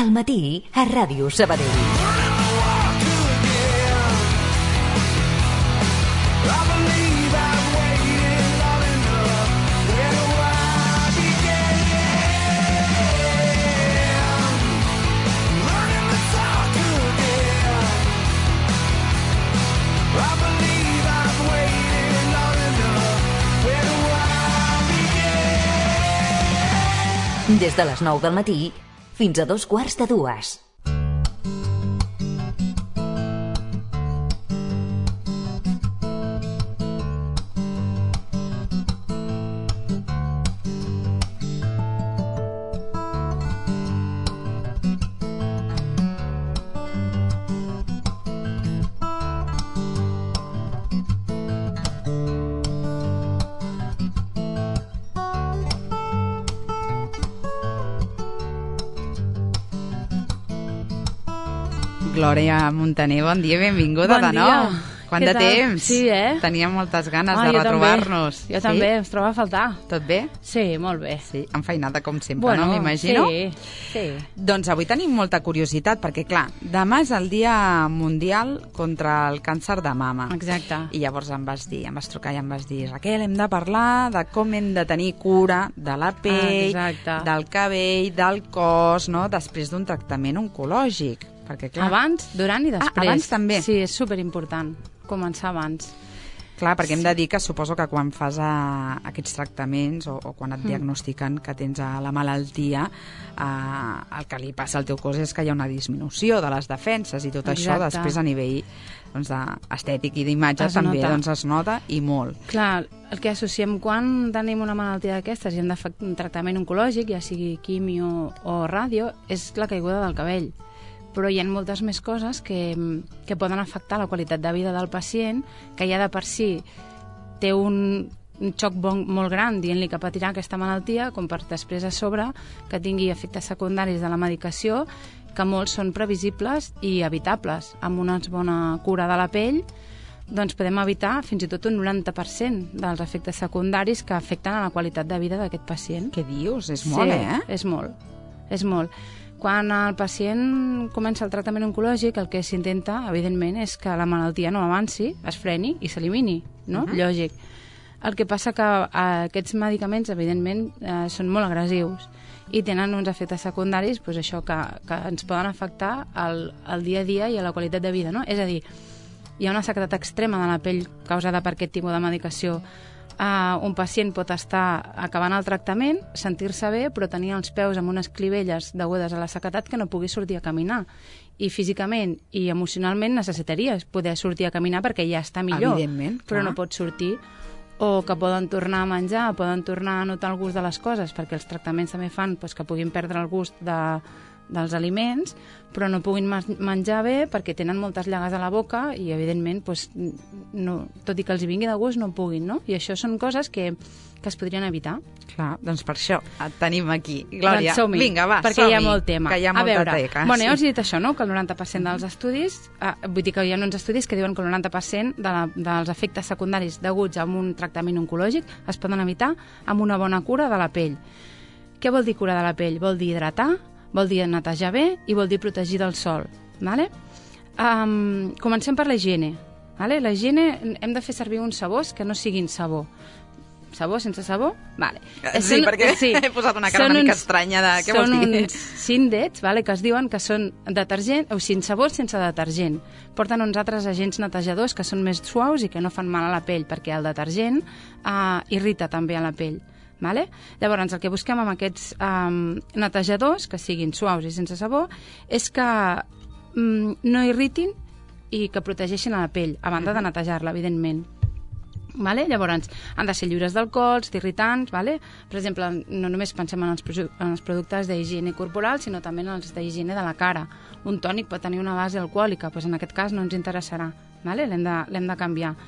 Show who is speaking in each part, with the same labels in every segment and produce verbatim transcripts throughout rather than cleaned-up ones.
Speaker 1: al matí a Ràdio Sabadell. Des de les nou del matí fins a dos quarts de dues.
Speaker 2: Glòria Montaner, bon dia, benvinguda
Speaker 3: bon
Speaker 2: de nou.
Speaker 3: Dia.
Speaker 2: Quant
Speaker 3: Què
Speaker 2: de
Speaker 3: tal?
Speaker 2: temps?
Speaker 3: Sí, eh?
Speaker 2: Teníem moltes ganes
Speaker 3: ah,
Speaker 2: de
Speaker 3: jo
Speaker 2: retrobar-nos.
Speaker 3: També. Jo sí? també, ens troba a faltar.
Speaker 2: Tot bé?
Speaker 3: Sí, molt bé.
Speaker 2: Sí, enfeinada com sempre,
Speaker 3: bueno,
Speaker 2: no? M'imagino?
Speaker 3: Sí, sí.
Speaker 2: Doncs avui tenim molta curiositat, perquè clar, demà és el Dia Mundial contra el càncer de mama.
Speaker 3: Exacte.
Speaker 2: I llavors em vas dir, em vas trucar i em vas dir, Raquel, hem de parlar de com hem de tenir cura de la pell,
Speaker 3: Exacte.
Speaker 2: del cabell, del cos, no? Després d'un tractament oncològic. Perquè, clar...
Speaker 3: Abans, durant i després.
Speaker 2: Ah, abans també.
Speaker 3: Sí, és superimportant començar abans.
Speaker 2: Clar, perquè
Speaker 3: Sí.
Speaker 2: hem de dir que suposo que quan fas a, aquests tractaments o, o quan et
Speaker 3: Mm.
Speaker 2: diagnostiquen que tens a la malaltia, eh, el que li passa al teu cos és que hi ha una disminució de les defenses i tot això
Speaker 3: Exacte.
Speaker 2: després a nivell doncs, estètic i d'imatge
Speaker 3: Es
Speaker 2: també
Speaker 3: nota.
Speaker 2: doncs, es nota i molt.
Speaker 3: Clar, el que associem quan tenim una malaltia d'aquestes i hem de fer un tractament oncològic, ja sigui quimio o ràdio, és la caiguda del cabell. Però hi ha moltes més coses que, que poden afectar la qualitat de vida del pacient, que ja de per si té un, un xoc bon, molt gran dient-li que patirà aquesta malaltia, com per després a sobre que tingui efectes secundaris de la medicació, que molts són previsibles i evitables. Amb una bona cura de la pell, doncs podem evitar fins i tot un noranta per cent dels efectes secundaris que afecten a la qualitat de vida d'aquest pacient.
Speaker 2: Què dius? És molt,
Speaker 3: sí,
Speaker 2: eh?
Speaker 3: és molt, és molt. Quan el pacient comença el tractament oncològic, el que s'intenta, evidentment, és que la malaltia no avanci, es freni i s'elimini, no? Uh-huh. Lògic. El que passa que eh, aquests medicaments, evidentment, eh, són molt agressius i tenen uns efectes secundaris, doncs això, que, que ens poden afectar al, al dia a dia i a la qualitat de vida, no? És a dir, hi ha una sequedat extrema de la pell causada per aquest tipus de medicació. Uh, un pacient pot estar acabant el tractament, sentir-se bé, però tenir els peus amb unes clivelles degudes a la sequedat que no pugui sortir a caminar. I físicament i emocionalment necessitaries poder sortir a caminar perquè ja està millor, però no pot sortir. O que poden tornar a menjar, poden tornar a notar el gust de les coses, perquè els tractaments també fan doncs, que puguin perdre el gust de, dels aliments, però no puguin menjar bé perquè tenen moltes llagues a la boca i, evidentment, doncs, no, tot i que els hi vingui de gust, no puguin, no? I això són coses que, que es podrien evitar.
Speaker 2: Clar, doncs per això et tenim aquí. Glòria,
Speaker 3: doncs
Speaker 2: vinga, va,
Speaker 3: perquè
Speaker 2: som-hi,
Speaker 3: hi ha molt tema.
Speaker 2: que hi ha
Speaker 3: a
Speaker 2: molta
Speaker 3: veure,
Speaker 2: teca.
Speaker 3: Bueno,
Speaker 2: sí.
Speaker 3: ja us he dit això, no?, que el noranta per cent dels estudis, eh, vull dir que hi ha uns estudis que diuen que el noranta per cent de la, dels efectes secundaris deguts a un tractament oncològic es poden evitar amb una bona cura de la pell. Què vol dir cura de la pell? Vol dir hidratar, vol dir netejar bé i vol dir protegir del sol. Vale? Um, comencem per la higiene. Vale? La higiene hem de fer servir uns sabors que no siguin sabó. Sabó sense sabó? Vale.
Speaker 2: Sí, són, perquè sí, he posat una cara una mica uns, estranya de què vols dir.
Speaker 3: Són uns síndets, vale, que es diuen que són detergent, o sigui, sabors sense detergent. Porten uns altres agents netejadors que són més suaus i que no fan mal a la pell, perquè el detergent uh, irrita també a la pell. Vale? Llavors, el que busquem amb aquests um, netejadors, que siguin suaus i sense sabó, és que um, no irritin i que protegeixin a la pell, a banda de netejar-la, evidentment. Vale? Llavors, han de ser lliures d'alcohols, d'irritants, vale? Per exemple, no només pensem en els, en els productes d'higiene corporal, sinó també en els d'higiene de la cara. Un tònic pot tenir una base alcohòlica, doncs en aquest cas no ens interessarà, vale? L'hem de, l'hem de canviar.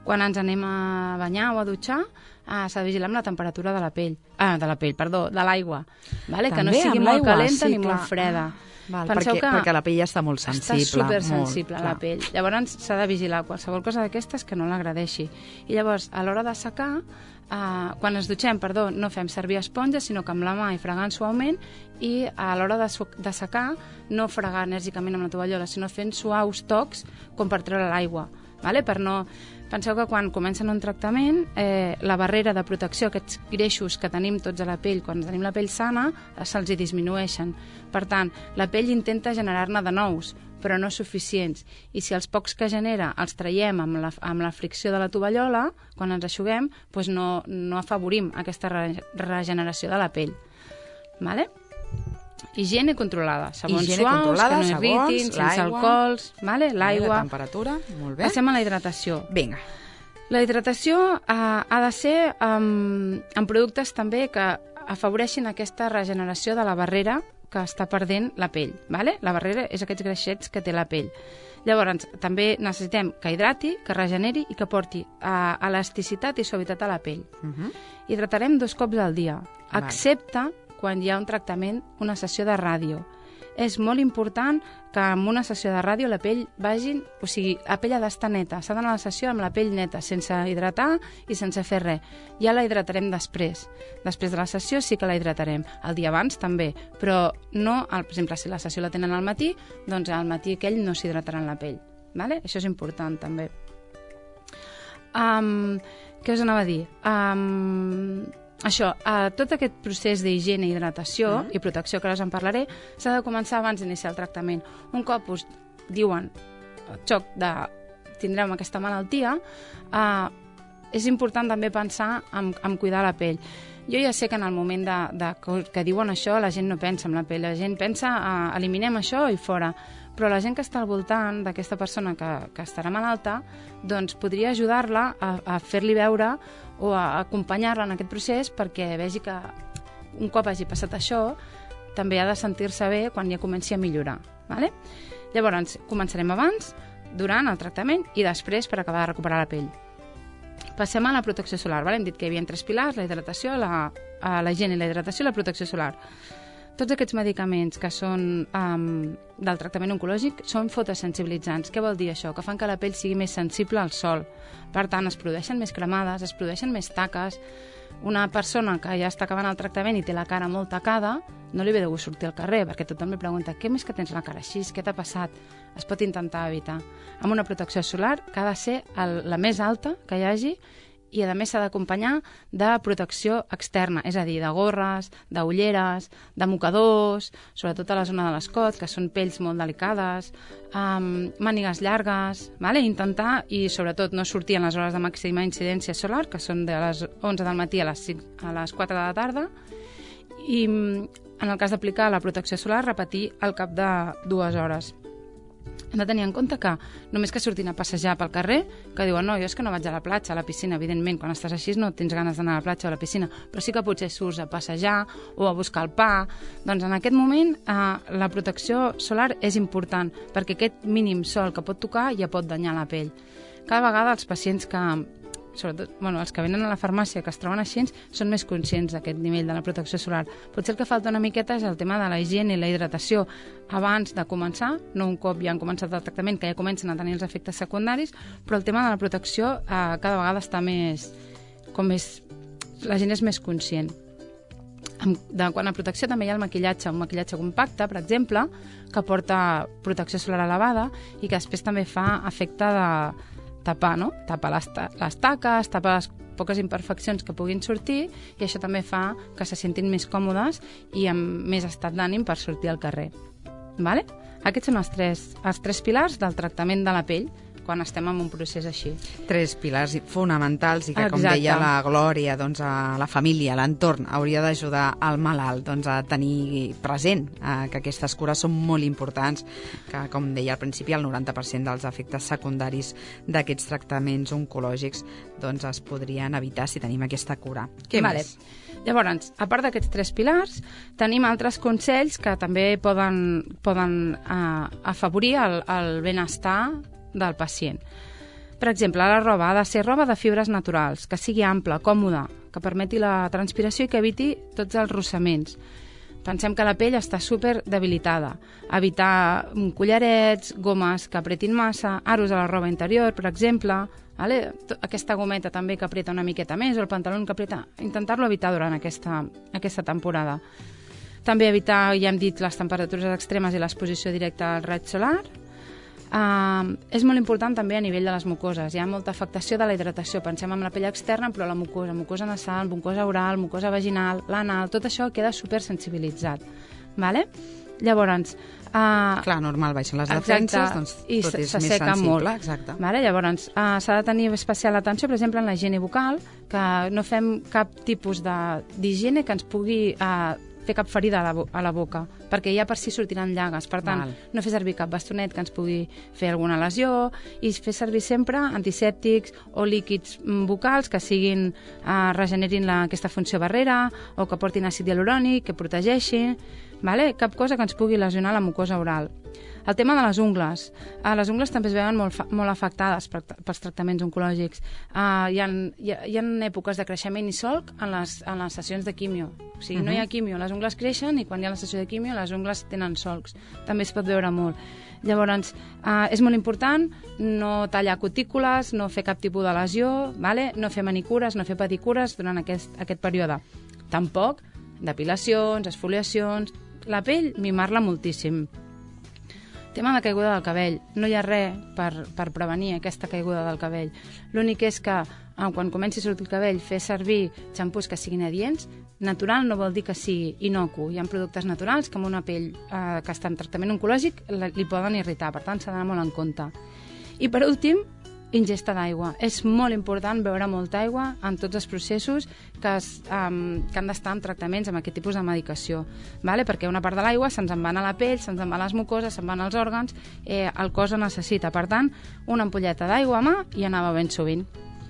Speaker 3: quan ens anem a banyar o a dutxar, ah, s'ha de vigilar amb la temperatura de la pell. Ah, de la pell, perdó, de l'aigua. Vale? Que no sigui molt calenta sí, ni clar. molt freda.
Speaker 2: Val, perquè, que perquè la pell ja està molt sensible.
Speaker 3: Està supersensible, molt, la pell. Llavors s'ha de vigilar qualsevol cosa d'aquestes que no l'agradeixi. I llavors, a l'hora de secar, eh, quan ens dutxem, perdó, no fem servir esponja, sinó que amb la mà i fregant suaument, i a l'hora de, de secar, no fregar enèrgicament amb la tovallola, sinó fent suaus tocs com per treure l'aigua. Vale? Per no... Penseu que quan comencen un tractament, eh, la barrera de protecció, aquests greixos que tenim tots a la pell, quan tenim la pell sana, se'ls hi disminueixen. Per tant, la pell intenta generar-ne de nous, però no suficients. I si els pocs que genera els traiem amb la, amb la fricció de la tovallola, quan ens aixuguem, doncs no, no afavorim aquesta re, regeneració de la pell. Vale? Higiene controlada, sabons
Speaker 2: Higiene
Speaker 3: suaus,
Speaker 2: controlada,
Speaker 3: que no irritin,
Speaker 2: sabons,
Speaker 3: sense alcohols, vale? L'aigua.
Speaker 2: La temperatura, molt bé.
Speaker 3: Passem a la hidratació.
Speaker 2: Vinga.
Speaker 3: La hidratació eh, ha de ser amb, amb productes també que afavoreixin aquesta regeneració de la barrera que està perdent la pell. Vale? La barrera és aquests greixets que té la pell. Llavors, també necessitem que hidrati, que regeneri i que porti eh, elasticitat i suavitat a la pell. Uh -huh. Hidratarem dos cops al dia, vale. Excepte quan hi ha un tractament, una sessió de ràdio. És molt important que en una sessió de ràdio la pell vagi... O sigui, la pell ha d'estar neta. S'ha d'anar a la sessió amb la pell neta, sense hidratar i sense fer res. Ja la hidratarem després. Després de la sessió sí que la hidratarem. El dia abans també, però no... Per exemple, si la sessió la tenen al matí, doncs al matí aquell no s'hidrataran la pell. Vale? Això és important també. Um, què us anava a dir? Um, Això, eh, tot aquest procés d'higiene, hidratació mm. i protecció, que ara us en parlaré, s'ha de començar abans d'iniciar el tractament. Un cop us diuen el xoc de tindrem aquesta malaltia, eh, és important també pensar en, en cuidar la pell. Jo ja sé que en el moment de, de, que, que diuen això la gent no pensa en la pell, la gent pensa eh, eliminem això i fora. Però la gent que està al voltant d'aquesta persona que, que estarà malalta, doncs podria ajudar-la a, a fer-li veure o a acompanyar-la en aquest procés perquè vegi que un cop hagi passat això també ha de sentir-se bé quan ja comenci a millorar. Vale? Llavors, començarem abans, durant el tractament i després per acabar de recuperar la pell. Passem a la protecció solar. Vale? Hem dit que hi havia tres pilars, la hidratació, la, la higiene i la hidratació i la protecció solar. Tots aquests medicaments que són um, del tractament oncològic són fotosensibilitzants. Què vol dir això? Que fan que la pell sigui més sensible al sol. Per tant, es produeixen més cremades, es produeixen més taques. Una persona que ja està acabant el tractament i té la cara molt tacada, no li ve de gust sortir al carrer, perquè tothom li pregunta què més que tens la cara així, què t'ha passat? Es pot intentar evitar. Amb una protecció solar que ha de ser el, la més alta que hi hagi i a més s'ha d'acompanyar de protecció externa, és a dir, de gorres, d'ulleres, de mocadors, sobretot a la zona de l'escot, que són pells molt delicades, um, mànigues llargues, vale? Intentar, i sobretot no sortir en les hores de màxima incidència solar, que són de les onze del matí a les, cinc, a les quatre de la tarda, i en el cas d'aplicar la protecció solar, repetir al cap de dues hores. Hem de tenir en compte que només que surtin a passejar pel carrer, que diuen no, jo és que no vaig a la platja, a la piscina, evidentment, quan estàs així no tens ganes d'anar a la platja o a la piscina, però sí que potser surts a passejar o a buscar el pa, doncs en aquest moment eh, la protecció solar és important, perquè aquest mínim sol que pot tocar ja pot danyar la pell. Cada vegada els pacients que sobretot bueno, els que venen a la farmàcia que es troben així són més conscients d'aquest nivell de la protecció solar. Potser el que falta una miqueta és el tema de la higiene i la hidratació abans de començar, no un cop ja han començat el tractament, que ja comencen a tenir els efectes secundaris, però el tema de la protecció eh, cada vegada està més... com més... la gent és més conscient. De, quan a protecció també hi ha el maquillatge, un maquillatge compacte, per exemple, que porta protecció solar elevada i que després també fa efecte de tapar, no? Tapar les, ta les taques, tapar les poques imperfeccions que puguin sortir i això també fa que se sentin més còmodes i amb més estat d'ànim per sortir al carrer. Vale? Aquests són els tres, els tres pilars del tractament de la pell quan estem en un procés així.
Speaker 2: Tres pilars fonamentals i que,
Speaker 3: Exacte.
Speaker 2: Com deia la Glòria, doncs, a la família, a l'entorn, hauria d'ajudar al malalt doncs, a tenir present eh, que aquestes cures són molt importants, que, com deia al principi, el noranta per cent dels efectes secundaris d'aquests tractaments oncològics doncs, es podrien evitar si tenim aquesta cura. Què
Speaker 3: vale.
Speaker 2: més?
Speaker 3: Llavors, a part d'aquests tres pilars, tenim altres consells que també poden, poden eh, afavorir el, el benestar del pacient. Per exemple, la roba ha de ser roba de fibres naturals, que sigui ampla, còmoda, que permeti la transpiració i que eviti tots els rossaments. Pensem que la pell està super debilitada. Evitar collarets, gomes que apretin massa, aros a la roba interior, per exemple, vale? Aquesta gometa també que apreta una miqueta més, o el pantaló que apreta, intentar-lo evitar durant aquesta, aquesta temporada. També evitar, ja hem dit, les temperatures extremes i l'exposició directa al raig solar. Uh, és molt important també a nivell de les mucoses. Hi ha molta afectació de la hidratació. Pensem en la pell externa, però la mucosa, mucosa nasal, mucosa oral, mucosa vaginal, l'anal, tot això queda supersensibilitzat. Vale? Llavors... Uh,
Speaker 2: Clar, normal, baixen les defenses, doncs
Speaker 3: i
Speaker 2: tot és
Speaker 3: se
Speaker 2: més
Speaker 3: seca
Speaker 2: sensible.
Speaker 3: molt.
Speaker 2: Exacte.
Speaker 3: Vale? Llavors, uh, s'ha de tenir especial atenció, per exemple, en la higiene bucal, que no fem cap tipus d'higiene que ens pugui... Uh, fer cap ferida a la, a la boca, perquè ja per si sortiran llagues. Per tant, Val. no fer servir cap bastonet que ens pugui fer alguna lesió i fer servir sempre antisèptics o líquids bucals que siguin, eh, regenerin la, aquesta funció barrera o que portin àcid hialurònic, que protegeixin, vale? Cap cosa que ens pugui lesionar la mucosa oral. El tema de les ungles. Uh, les ungles també es veuen molt, molt afectades per, pels tractaments oncològics. Uh, hi, ha, hi, ha, hi ha èpoques de creixement i solc en les, en les sessions de quimio. O sigui, uh-huh. no hi ha quimio, les ungles creixen i quan hi ha la sessió de quimio les ungles tenen solcs. També es pot veure molt. Llavors, uh, és molt important no tallar cutícules, no fer cap tipus de lesió, vale? No fer manicures, no fer pedicures durant aquest, aquest període. Tampoc depilacions, esfoliacions... La pell, mimar-la moltíssim. Tema de caiguda del cabell. No hi ha res per, per prevenir aquesta caiguda del cabell. L'únic és que eh, quan comenci a sortir el cabell, fer servir xampús que siguin adients. Natural no vol dir que sigui inocu. Hi ha productes naturals que amb una pell eh, que està en tractament oncològic li poden irritar, per tant s'ha d'anar molt en compte. I per últim, ingesta d'aigua. És molt important beure molta aigua en tots els processos que, es, um, que han d'estar en tractaments amb aquest tipus de medicació, vale? Perquè una part de l'aigua se'ns en va a la pell, se'ns en va a les mucoses, se'n van als òrgans, eh, el cos ho necessita. Per tant, una ampolleta d'aigua a mà i anava ben sovint.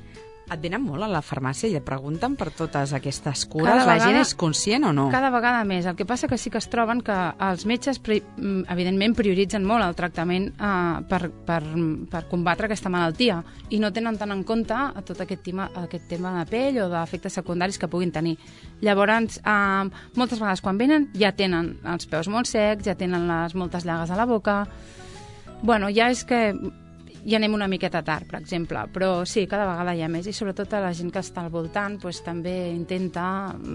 Speaker 2: Et venen molt a la farmàcia i et pregunten per totes aquestes cures?
Speaker 3: Cada
Speaker 2: la
Speaker 3: vegada,
Speaker 2: gent és conscient o no?
Speaker 3: Cada vegada més. El que passa que sí que es troben que els metges, evidentment, prioritzen molt el tractament eh, per, per, per combatre aquesta malaltia i no tenen tant en compte tot aquest tema, aquest tema de pell o d'efectes secundaris que puguin tenir. Llavors, eh, moltes vegades quan venen ja tenen els peus molt secs, ja tenen les moltes llagues a la boca... Bueno, ja és que... ja anem una miqueta tard, per exemple, però sí, cada vegada hi ha més, i sobretot a la gent que està al voltant pues, també intenta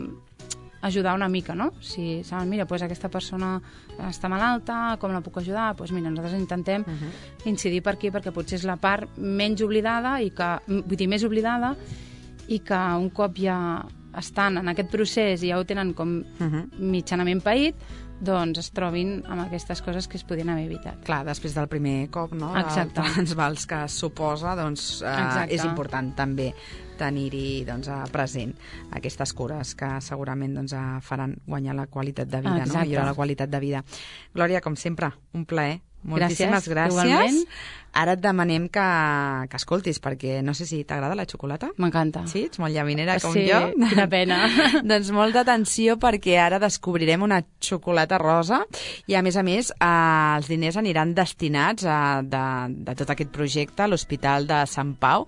Speaker 3: ajudar una mica, no? Si saben, mira, pues, aquesta persona està malalta, com la puc ajudar? Pues, mira, nosaltres intentem uh-huh. incidir per aquí, perquè potser és la part menys oblidada, i que, vull dir, més oblidada, i que un cop ja estan en aquest procés i ja ho tenen com uh-huh. mitjanament paït, doncs es trobin amb aquestes coses que es podien haver evitat.
Speaker 2: Clar, després del primer cop, no?
Speaker 3: Exacte.
Speaker 2: Els vals que suposa, doncs eh, és important també tenir-hi doncs, present aquestes cures que segurament doncs, faran guanyar la qualitat de vida, no? Millorar la qualitat de vida. Glòria, com sempre, un plaer. Moltíssimes gràcies.
Speaker 3: Igualment.
Speaker 2: Ara et demanem que, que escoltis, perquè no sé si t'agrada la xocolata.
Speaker 3: M'encanta.
Speaker 2: Sí? Ets molt llaminera com
Speaker 3: sí,
Speaker 2: jo.
Speaker 3: Sí, quina pena.
Speaker 2: Doncs molta atenció, perquè ara descobrirem una xocolata rosa i, a més a més, eh, els diners aniran destinats a, de, de tot aquest projecte a l'Hospital de Sant Pau,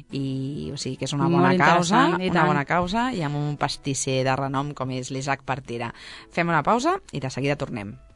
Speaker 2: i o sigui que és una bona causa, una bona causa, i amb un pastisser de renom com és l'Isaac Partera. Fem una pausa i de seguida tornem.